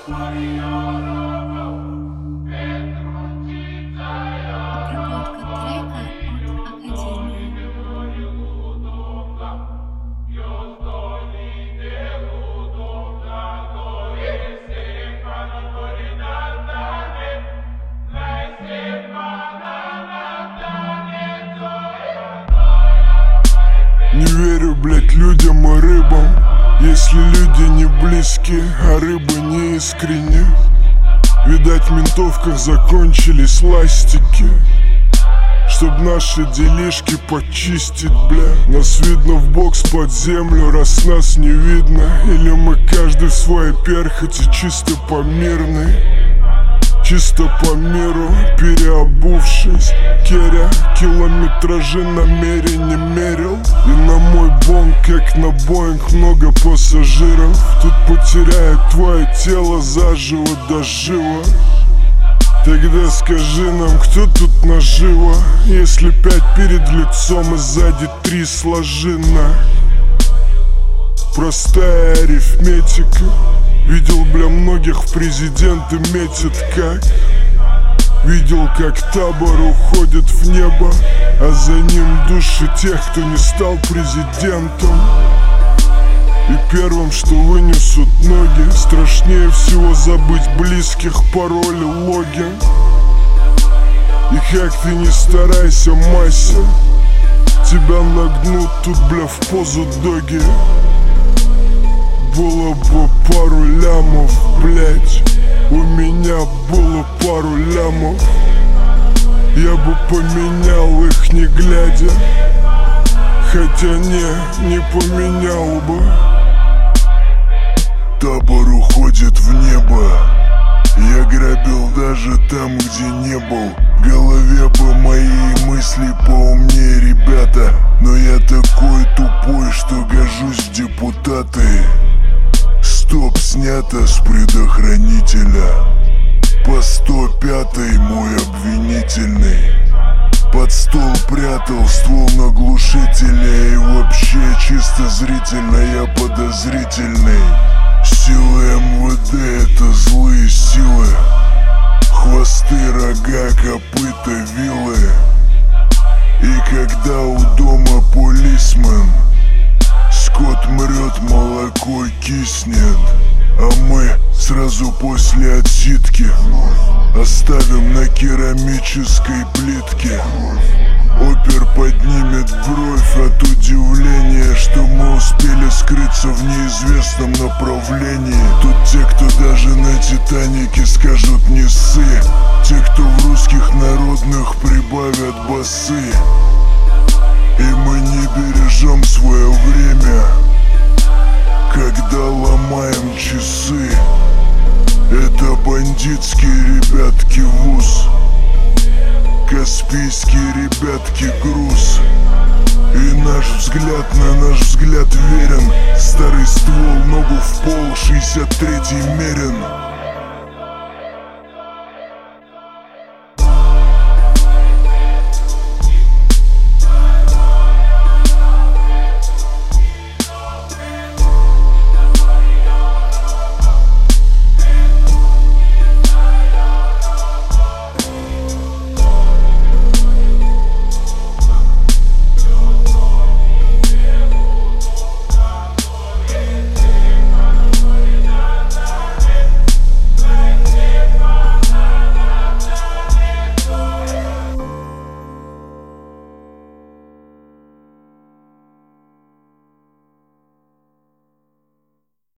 Обработка трека от Академии. Не верю, блять, людям и рыбам, если люди не близкие, а рыбы не искренне. Видать, в ментовках закончились ластики, чтоб наши делишки почистить, бля. Нас видно в бокс под землю, раз нас не видно. Или мы каждый в своей перхоти, чисто по мирной, чисто по миру, переобувшись. Керя километражи намеренно мерил. И на мой бонг, как на Боинг, много пассажиров. Тут потеряет твое тело заживо до жива. Тогда скажи нам, кто тут наживо, если 5 перед лицом и сзади 3 сложено. Простая арифметика. Видел, бля, многих в президенты метят как. Видел, как табор уходит в небо, а за ним души тех, кто не стал президентом. И первым, что вынесут ноги, страшнее всего забыть близких, пароли, логин. И как ты не старайся, Мася, тебя нагнут тут, бля, в позу доги. Было бы пару лямов, блять, у меня было пару лямов. Я бы поменял их не глядя, хотя не поменял бы. Табор уходит в небо, я грабил даже там, где не был. В голове бы мои мысли поумнее, ребята, но я такой тупой, что гожусь в депутаты. Стоп, снято с предохранителя. По 105-й мой обвинительный. Под стол прятал ствол на глушителе. И вообще чисто зрительно я подозрительный. Силы МВД — это злые силы. Хвосты, рога, копыта, вилы. И когда у дома полисмен, скот мрет, молоко киснет, а мы сразу после отсидки оставим на керамической плитке. Опер поднимет бровь от удивления, что мы успели скрыться в неизвестном направлении. Тут те, кто даже на Титанике скажут не ссы, те, кто в русских народных прибавят басы. И мы не бережем свое время, когда ломаем часы. Это бандитские ребятки вуз, каспийские ребятки груз. И наш взгляд на наш взгляд верен. Старый ствол, ногу в пол, 63-й мерен.